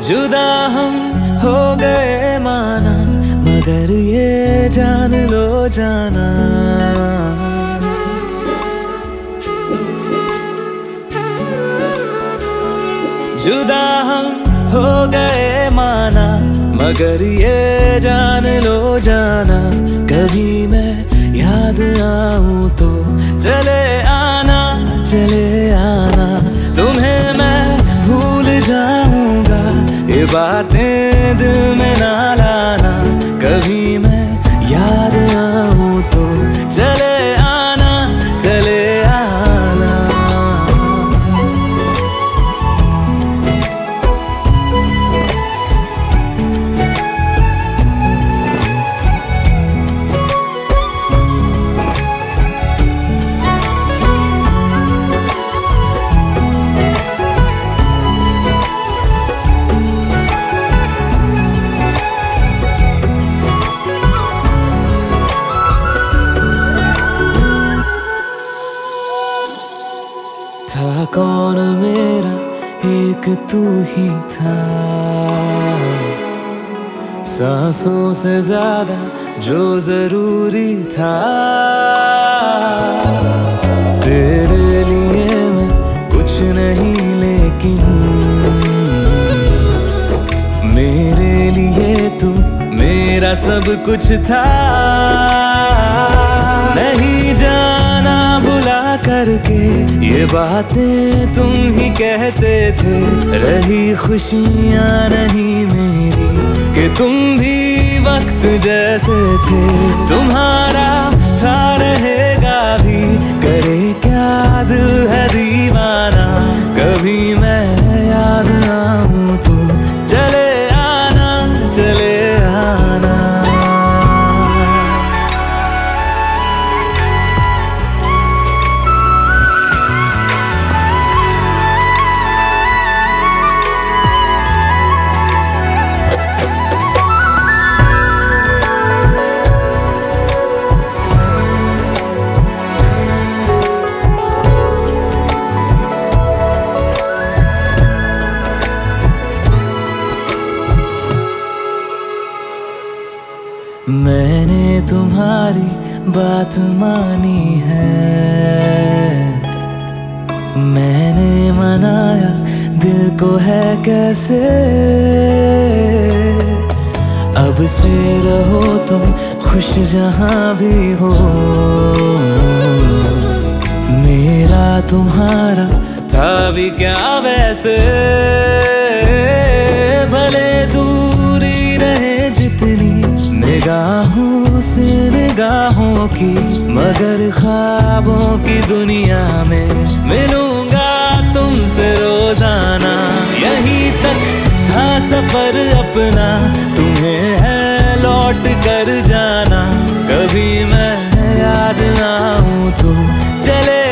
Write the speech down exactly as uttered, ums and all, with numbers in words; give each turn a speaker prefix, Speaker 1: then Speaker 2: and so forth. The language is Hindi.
Speaker 1: जुदा हम हो गए माना, मगर ये जान लो जाना, जुदा हम हो गए माना, मगर ये जान लो जाना, कभी मैं याद आऊं तो चले आना, चले आना, तुम्हें मैं भूल जाऊंगा, ये बातें दिल में ना लाना, कभी मैं याद आऊं तो चले आना, चले आना। था कौन मेरा एक तू ही था, सांसों से ज्यादा जो जरूरी था, तेरे लिए मैं कुछ नहीं लेकिन मेरे लिए तू मेरा सब कुछ था, नहीं जाना बुला करके ये बातें तुम ही कहते थे, रही खुशियाँ नहीं मेरी कि तुम भी वक्त जैसे थे, तुम्हारा था रहेगा भी, करे क्या दिल है दीवाना, कभी मैं याद आऊं तो चले आना, चले आना। मैंने तुम्हारी बात मानी है, मैंने मनाया दिल को है कैसे, अब से रहो तुम खुश जहां भी हो, मेरा तुम्हारा था भी क्या वैसे, भले दूरी रहे जितनी निगाहों से निगाहों की, मगर ख्वाबों की दुनिया में मिलूंगा तुमसे रोजाना, यहीं तक था सफर अपना, तुम्हें है लौट कर जाना, कभी मैं याद आऊं तो चले